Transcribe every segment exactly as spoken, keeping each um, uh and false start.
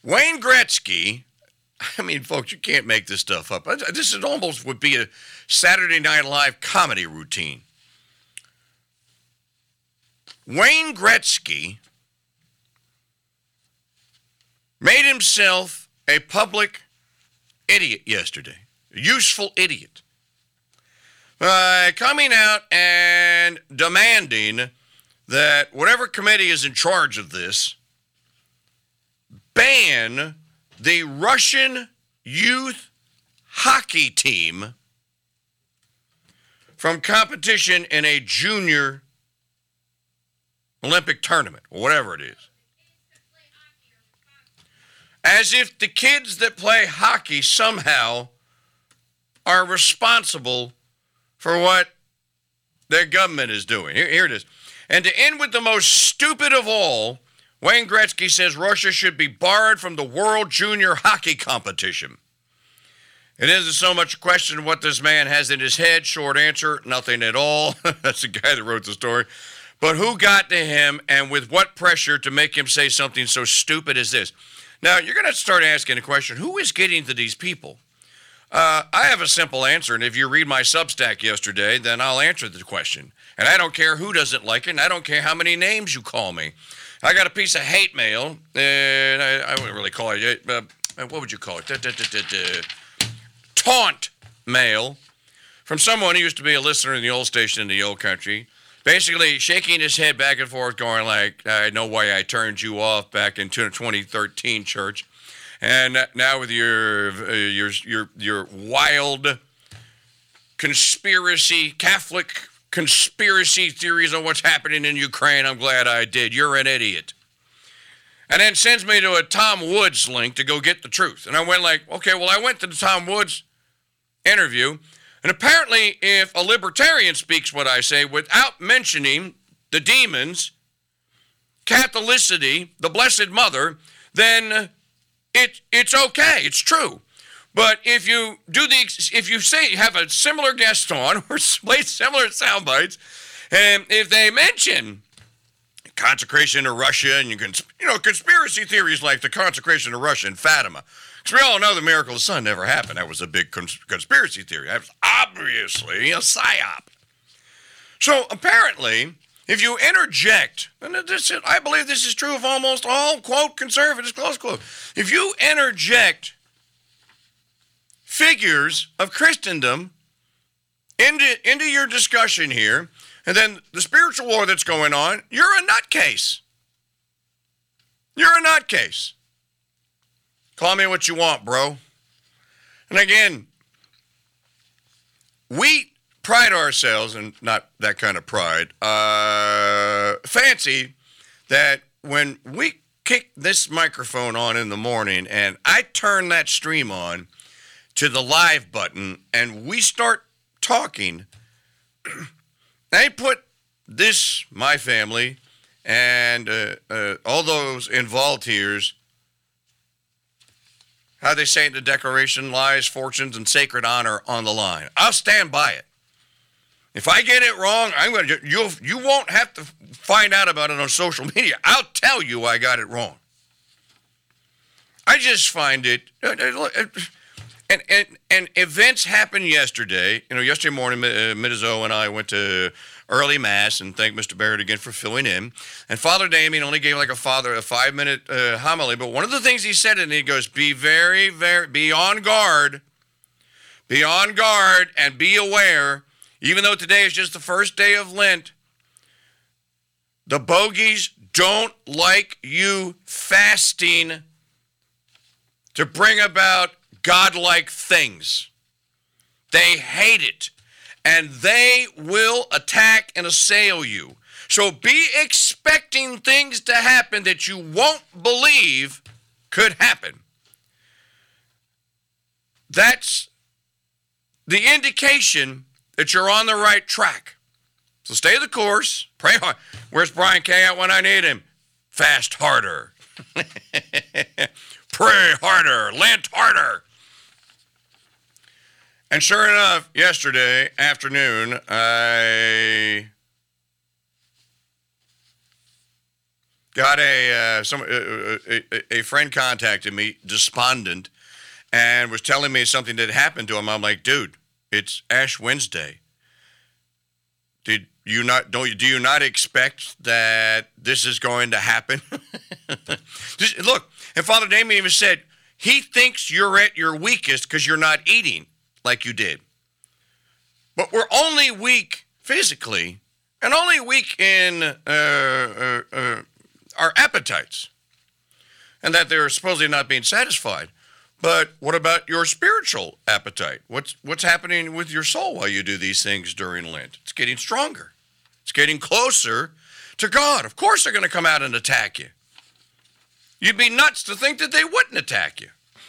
Wayne Gretzky, I mean, folks, you can't make this stuff up. This is almost would be a Saturday Night Live comedy routine. Wayne Gretzky made himself a public idiot yesterday, a useful idiot, by coming out and demanding that whatever committee is in charge of this ban the Russian youth hockey team from competition in a junior Olympic tournament, or whatever it is. As if the kids that play hockey somehow are responsible for what their government is doing. Here, here it is. And to end with the most stupid of all, Wayne Gretzky says Russia should be barred from the World Junior Hockey Competition. It isn't so much a question of what this man has in his head. Short answer, nothing at all. That's the guy that wrote the story. But who got to him and with what pressure to make him say something so stupid as this? Now, you're going to start asking the question, who is getting to these people? Uh, I have a simple answer, and if you read my Substack yesterday, then I'll answer the question. And I don't care who doesn't like it, and I don't care how many names you call me. I got a piece of hate mail, and I, I wouldn't really call it, uh, what would you call it? Da, da, da, da, da. Taunt mail from someone who used to be a listener in the old station in the old country, basically shaking his head back and forth, going like, I know why I turned you off back in twenty thirteen, church. And now with your uh, your your your wild conspiracy, Catholic conspiracy theories on what's happening in Ukraine, I'm glad I did. You're an idiot. And then sends me to a Tom Woods link to go get the truth. And I went like, okay, well, I went to the Tom Woods interview. And apparently, if a libertarian speaks what I say without mentioning the demons, Catholicity, the Blessed Mother, then it it's okay. It's true. But if you do the if you say have a similar guest on or play similar sound bites, and if they mention consecration of Russia and you can you know conspiracy theories like the consecration of Russia in Fatima, because we all know the miracle of the sun never happened. That was a big cons- conspiracy theory. That was obviously a psyop. So apparently, if you interject, and this is, I believe this is true of almost all quote conservatives close quote. If you interject figures of Christendom into, into your discussion here, and then the spiritual war that's going on, you're a nutcase. You're a nutcase. Call me what you want, bro. And again, we pride ourselves, and not that kind of pride, uh, fancy that when we kick this microphone on in the morning and I turn that stream on to the live button and we start talking, they put this, my family, and uh, uh, all those involved here's, how they say in the Declaration, lives, fortunes, and sacred honor on the line. I'll stand by it. If I get it wrong, I'm going to. You you won't have to find out about it on social media. I'll tell you I got it wrong. I just find it, and and and events happened yesterday. You know, yesterday morning, uh, Mizzo and I went to early mass and thank Mister Barrett again for filling in. And Father Damien only gave like a father a five minute uh, homily, but one of the things he said, and he goes, "Be very, very, be on guard, be on guard, and be aware." Even though today is just the first day of Lent, the bogies don't like you fasting to bring about godlike things. They hate it, and they will attack and assail you. So be expecting things to happen that you won't believe could happen. That's the indication that you're on the right track. So stay the course. Pray hard. Where's Brian K at when I need him? Fast harder. Pray harder. Lent harder. And sure enough, yesterday afternoon, I got a, uh, some, uh, a, a friend contacted me, despondent, and was telling me something that happened to him. I'm like, dude, it's Ash Wednesday. Did you not, don't you, do you not expect that this is going to happen? Just, look, and Father Damien even said, he thinks you're at your weakest because you're not eating like you did. But we're only weak physically and only weak in uh, uh, uh, our appetites. And that they're supposedly not being satisfied. But what about your spiritual appetite? What's what's happening with your soul while you do these things during Lent? It's getting stronger. It's getting closer to God. Of course they're going to come out and attack you. You'd be nuts to think that they wouldn't attack you.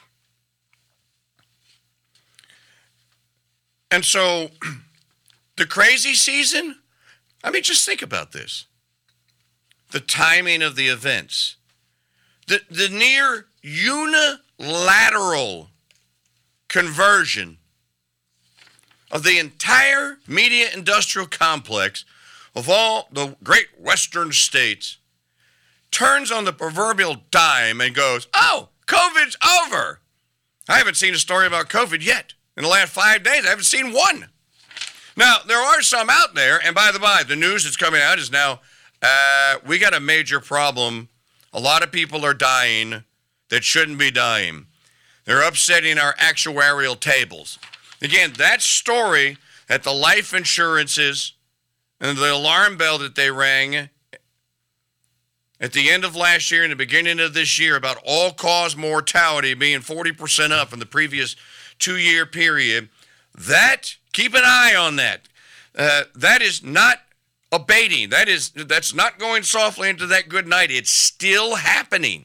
And so the crazy season, I mean, just think about this. The timing of the events. The, the near unilateral conversion of the entire media industrial complex of all the great Western states turns on the proverbial dime and goes, oh, COVID's over. I haven't seen a story about COVID yet. In the last five days, I haven't seen one. Now, there are some out there, and by the by, the news that's coming out is now, uh, we got a major problem. A lot of people are dying that shouldn't be dying. They're upsetting our actuarial tables. Again, that story that the life insurances and the alarm bell that they rang at the end of last year and the beginning of this year about all-cause mortality being forty percent up in the previous two-year period, that, keep an eye on that. Uh, that is not abating. That is, that's not going softly into that good night. It's still happening.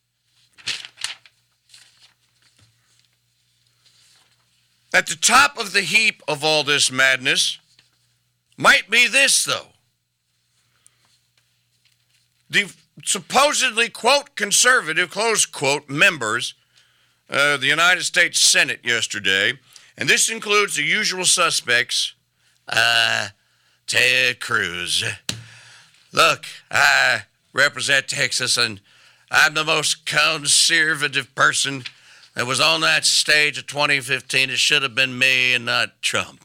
At the top of the heap of all this madness might be this, though. The supposedly, quote, conservative, close quote, members of the United States Senate yesterday, and this includes the usual suspects, uh, Ted Cruz. Look, I represent Texas, and I'm the most conservative person that was on that stage of twenty fifteen. It should have been me and not Trump.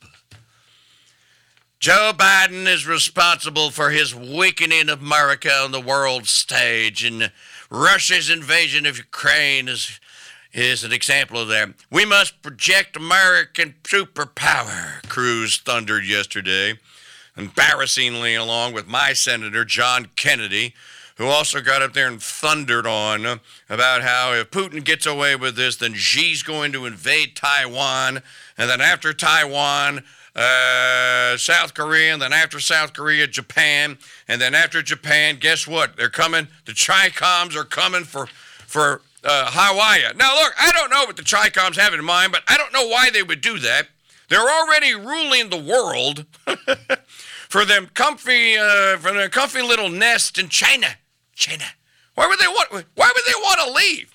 Joe Biden is responsible for his weakening of America on the world stage, and Russia's invasion of Ukraine is, is an example of that. We must project American superpower, Cruz thundered yesterday, embarrassingly along with my Senator John Kennedy, who also got up there and thundered on about how if Putin gets away with this, then Xi's going to invade Taiwan, and then after Taiwan, uh, South Korea, and then after South Korea, Japan, and then after Japan, guess what? They're coming, the Chi-Coms are coming for, for uh, Hawaii. Now, look, I don't know what the Chi-Coms have in mind, but I don't know why they would do that. They're already ruling the world for them comfy, uh, for their comfy little nest in China. China. Why would they want? Why would they want to leave?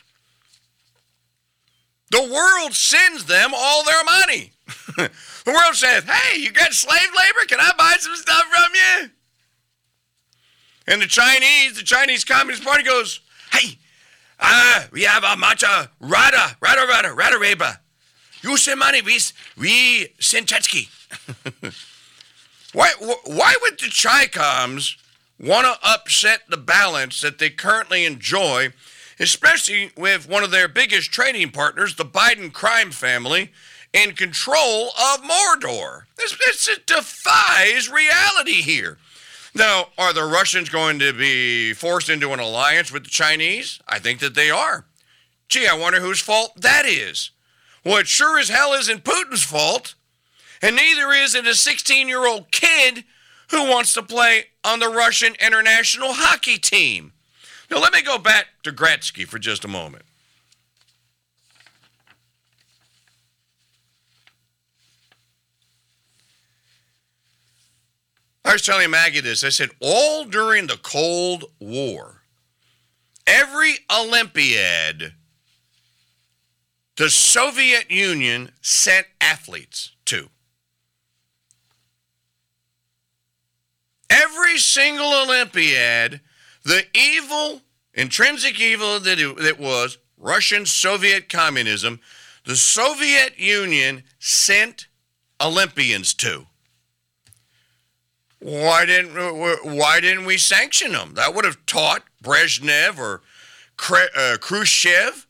The world sends them all their money. The world says, "Hey, you got slave labor? Can I buy some stuff from you?" And the Chinese, the Chinese Communist Party goes, "Hey, uh, we have a matcha rada, rada, rada, rada, reba. You send money, we we send Chetsky." Why? Why would the Chi-Coms want to upset the balance that they currently enjoy, especially with one of their biggest trading partners, the Biden crime family, in control of Mordor? This, this it defies reality here. Now, are the Russians going to be forced into an alliance with the Chinese? I think that they are. Gee, I wonder whose fault that is. Well, it sure as hell isn't Putin's fault, and neither is it a sixteen-year-old kid who wants to play on the Russian international hockey team. Now, let me go back to Gretzky for just a moment. I was telling Maggie this. I said, all during the Cold War, every Olympiad the Soviet Union sent athletes to, every single Olympiad, The evil, intrinsic evil that it, that was Russian Soviet communism, the Soviet Union sent Olympians to. Why didn't why didn't we sanction them? That would have taught Brezhnev or uh, Khrushchev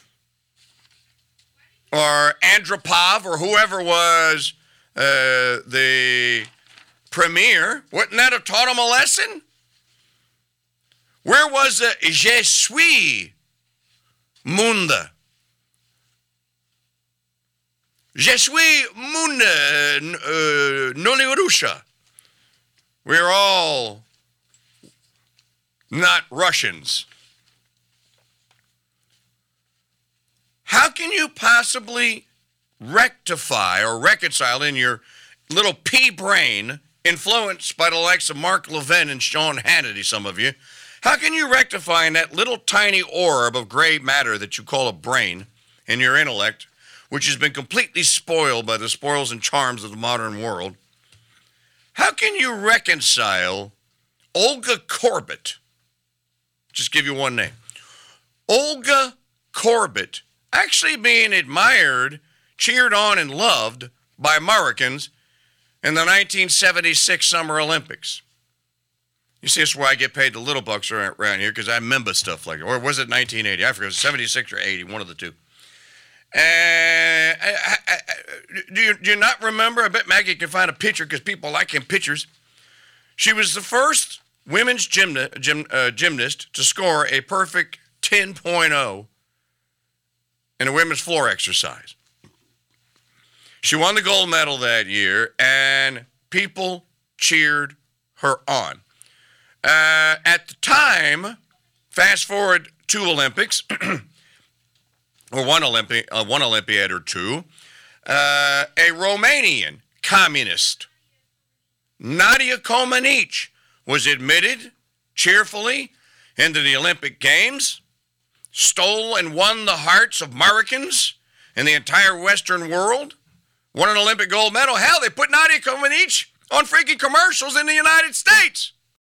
or Andropov or whoever was uh, the premier. Wouldn't that have taught them a lesson? Where was the Je suis monde? Je suis monde, uh, noli Russia. We're all not Russians. How can you possibly rectify or reconcile in your little pea brain, influenced by the likes of Mark Levin and Sean Hannity, some of you, how can you rectify in that little tiny orb of gray matter that you call a brain in your intellect, which has been completely spoiled by the spoils and charms of the modern world? How can you reconcile Olga Korbut? Just give you one name. Olga Korbut actually being admired, cheered on, and loved by Americans in the nineteen seventy-six Summer Olympics. You see, that's why I get paid the little bucks around here, because I remember stuff like it. Or was it nineteen eighty? I forget. It was seventy-six or eighty, one of the two. And I, I, I, do, you, do you not remember? I bet Maggie can find a picture because people like him pictures. She was the first women's gymna, gym, uh, gymnast to score a perfect ten point oh in a women's floor exercise. She won the gold medal that year, and people cheered her on. Uh, at the time, fast forward two Olympics, or one Olympi- uh, one Olympiad or two, uh, a Romanian communist, Nadia Comaneci, was admitted cheerfully into the Olympic Games, stole and won the hearts of Americans and the entire Western world, won an Olympic gold medal. Hell, they put Nadia Comaneci on freaking commercials in the United States.